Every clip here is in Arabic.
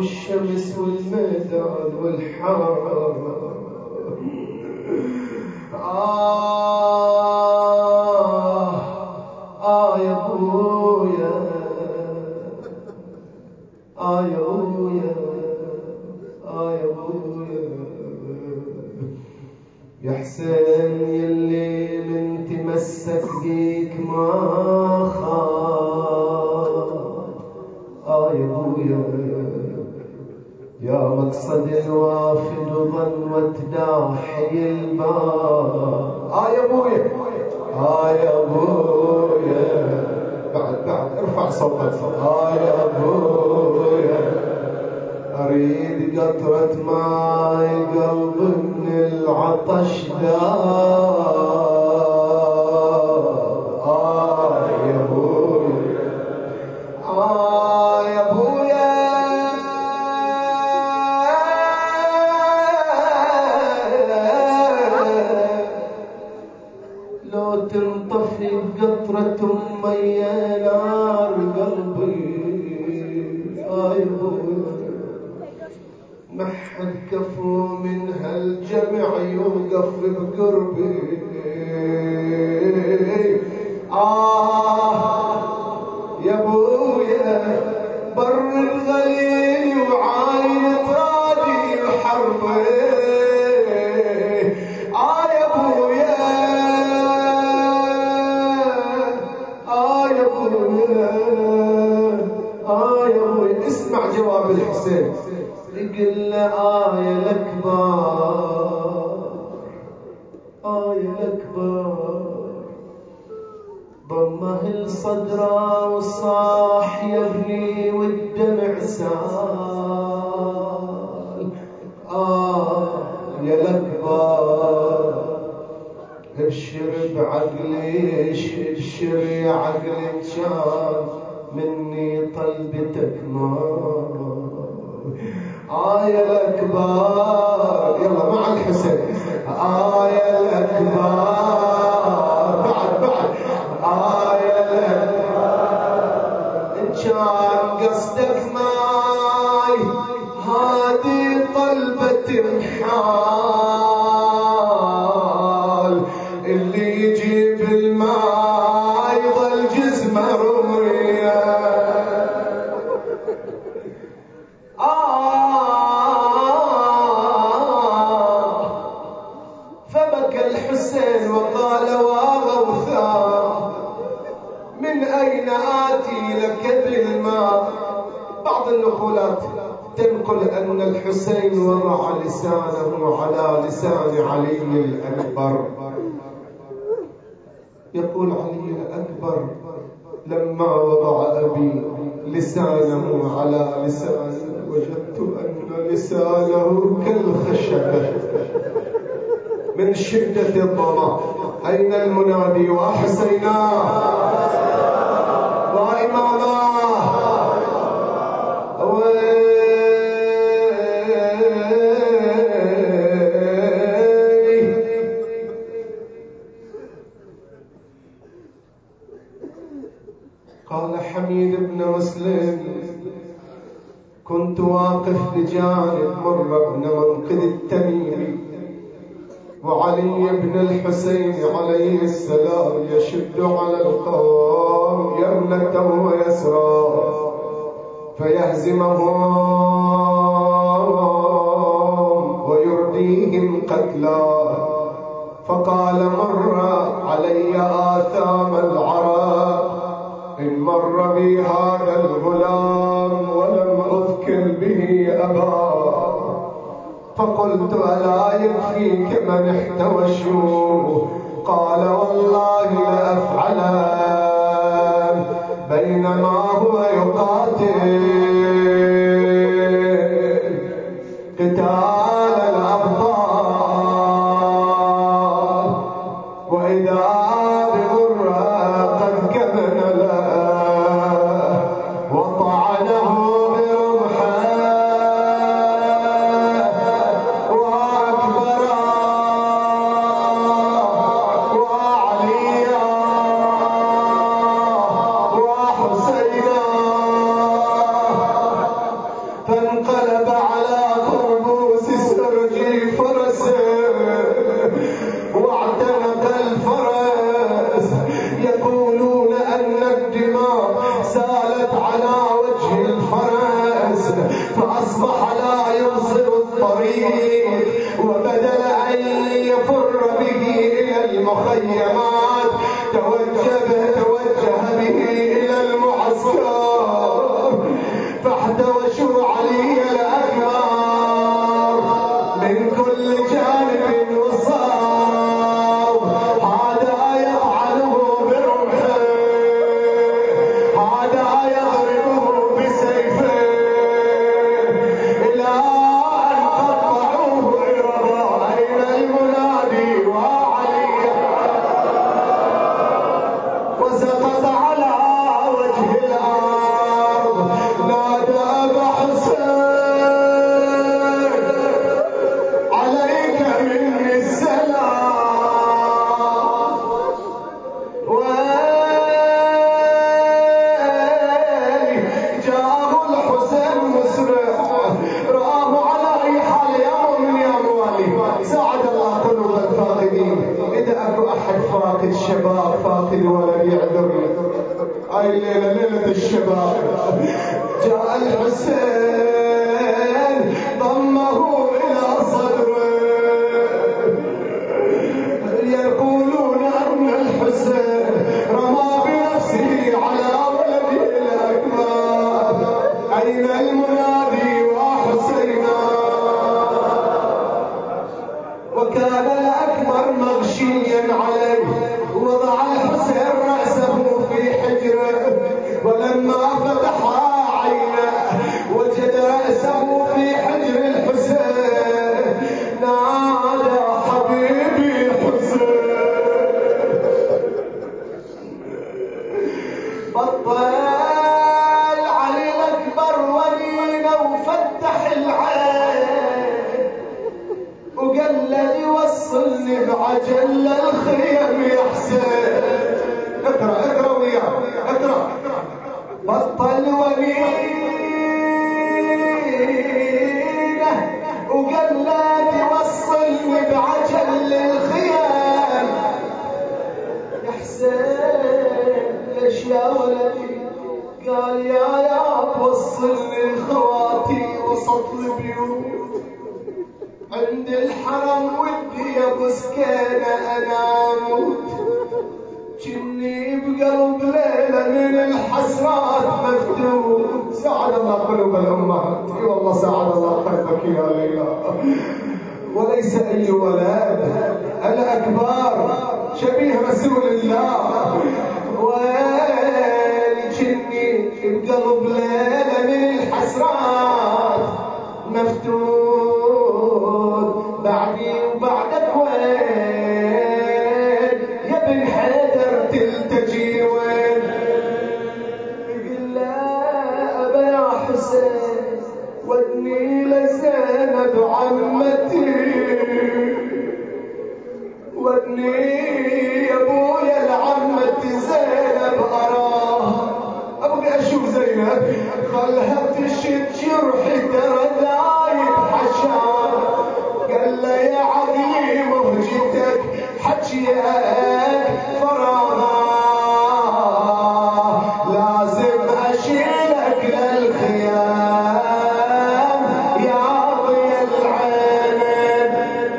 والشمس والميدان والحرام. يا ابويا، يا ابويا، يا ابويا، يا حسين يلي من تمسك بيك ما خاف. يا ابويا، يا مقصد الوافد وظنوة داحي الباب. يا ابويا، يا ابويا، بعد ارفع صوتك. يا ابويا، اريد قطرة ماي قلب من العطش دار. يا ابويا، يا ابويا، لو تنطفي قطرة مي نار قلبي. يا ابويا، ما حد كفو من هالجمع يوقف بقربي. يا ابويا، بر الغليل وعاين تراجي الحربي. يا ابويا، يا ابويا، يا ابويا. اسمع جواب الحسين، يقول له يا الأكبر، يا الأكبر. ضمه لصدره وصاح يا ابني والدمع سال. يا الأكبر، ابشر بعقلي، ابشر يا عقلي، كان مني طلبتك ما. يا الأكبر، يلا مع الحسين. يا الأكبر، بعد يا الأكبر، إن كان قصدك ماي هادي طلبة الحال، اللي يجيب الماء يظل جسمه رمية. فبكى الحسين وقال واغوثا، من أين آتي لك بالماء؟ بعض النقولات تنقل أن الحسين وضع لسانه على لسان علي الأكبر. يقول علي الأكبر: لما وضع أبي لسانه على لساني وجدت أن لسانه كالخشبة من شدة الظما. أين المنادي وحسينا وإماما؟ قال حميد بن مسلم: كنت واقف بجانب مرة بن منقذ التميمي، وعلي بن الحسين عليه السلام يشد على القوم يمنة ويسرى فيهزمهم ويرديهم قتلا. فقال: مر علي آثام العرب، إن مر بي هذا الغلام ولم أذكر به أباه. فقلت: ألا يكفيك من احتوشوا؟ قال: والله لأفعلن. بينما هو يقاتل قتال الأبطال، وإذا بمرة قد كمن له وطعنه برمحه وأكبره وعليا وحسينا، فانقلب الطريق، وبدل أن يفر به إلى المخيمات توجه به إلى المعسكر، فاحتوشوا علي الأكبر من كل جانب وصاب. هذا يطعنه برمحه، هذا يضربه بسيفه، إلى أن قطعوه إربا. أين المنادي وعلي؟ وسقط على وجه الأرض. نادى أبا حسين عليك مني السلام. ويلي جاءه الحسين مسرع، رآه على أي حال يا مؤمن يا موالي. ساعد الله قلوب الفاقدين. إذا أكو أحد فاقد شباب، فاقد ولد، يعذرني. هاي الليلة ليلة الشباب. جاء الحسين ضمه إلى صدره، يقولون أن الحسين رمى بنفسه على ولده الأكبر. أين المنادي وحسينا؟ وكان الأكبر مغشيا عليه. وضع الحسين رأسه في حجره، ولما فتح عينه وجد رأسه في حجر الحسين. نادى حبيبي حسين. بطل علي الأكبر ولينا وفتح العين، وقال لي وصلني بعجل الخيم يا حسين. اقرأ وياه، اقرأ. بطل ولينا وقال لي وصلني بعجل الخيم يا حسين. ليش يا ولدي؟ قال يا توصلني خواتي وسط البيوت عند الحرم، ودي يا ابو سكينه انا اموت. جني بقلب ليله من الحسرات مفتوت. ساعد الله قلوب الامهات. اي والله ساعد الله قلبك يا ليلى. وليس اي ولد، الاكبر شبيه رسول الله. والجني بقلب ليله من الحسرات مفتوت. بعدي وبعدك وين يا بن حيدر تلتجي وين؟ يقول لا أبا يا حسين ودني لزينب عمتي، ودني يا ابويا لعمتي زينب أراها. أبغي أشوف زينب، خلها تشد جرحي ترى دايب حشام. قال له يا عقلي مهجتك حجيك فراغا، لازم أشيلك للخيام يا ضي العين.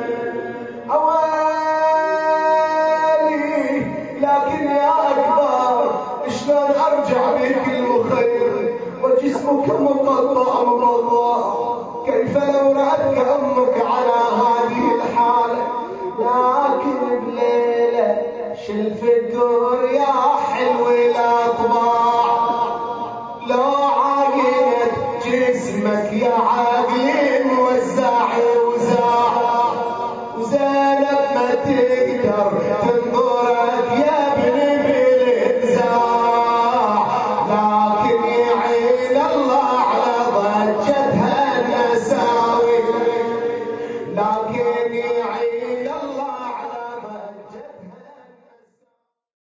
أوالي لكن يا أكبر شلون أرجع بك المخير وجسمك مقطع مضاء؟ كيف لو رأتك أمك على هذه الحالة؟ لكن بليلة شلف الدور يا حلو الأطباع، لو عاينت جسمك يا عاقل